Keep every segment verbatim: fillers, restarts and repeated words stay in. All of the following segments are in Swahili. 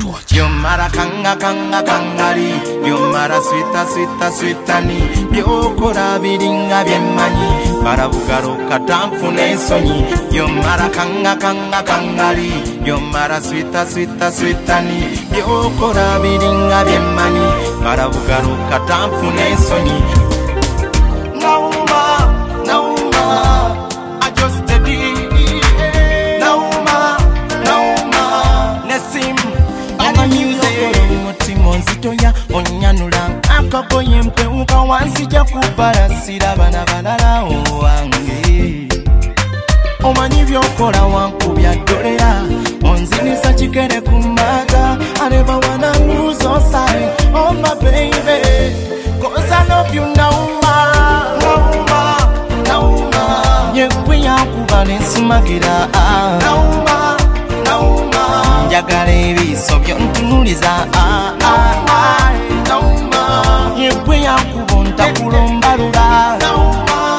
Yo mara kanga kanga kangari, yo mara sweeta sweeta sweetani, yo kora biringa byemmanyi, barabugaro katamfune ensonyi. Yo mara kanga kanga kangari, yo mara sweeta sweeta sweetani, yo kora biringa byemmanyi, barabugaro katamfune ensonyi. Nauma, nauma, I just did it. Nauma, nauma, Nesim. Monzitoya onyanula akakoye mpeuka wansija kubalasira bana balala owange omanyi byokola wankubya dolera onzinisa kikere kumaga I never wanna lose your sight oh my baby cause I love you nauma nauma nauma yekwe yakubala ensumagira nauma nauma njagala ebiso byontunuliza nauma yekwe yakubunta kulombalula nauma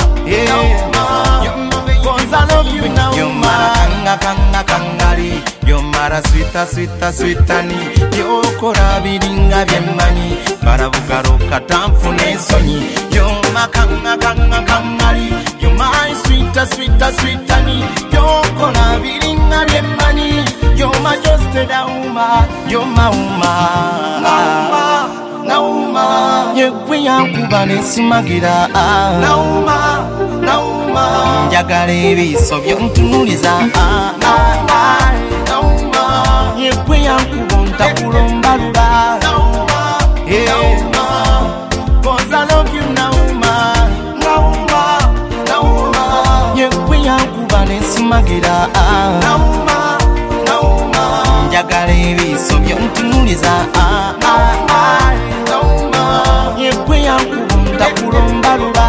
cause I love you nauma. Yo mara kanga kanga kangari, yo mara sweeta sweeta sweetani, yo kora biringa byemmanyi, barabugaro katamfune ensonyi. Yo makanga kanga kangari, yo my sweeta sweeta sweetani, yo kora biringa byemmanyi, yo ma just nauma, yo mauma nauma nauma yekwe yakuba nensumagira nauma nauma njagala ebiso byontunuliza nauma yekwe yakubunta kulombalula nauma cause I love you nauma nauma nauma yekwe yakuba nensumagira nauma nauma njagala ebiso byontunuliza nauma yekwe yakubunta kulombalula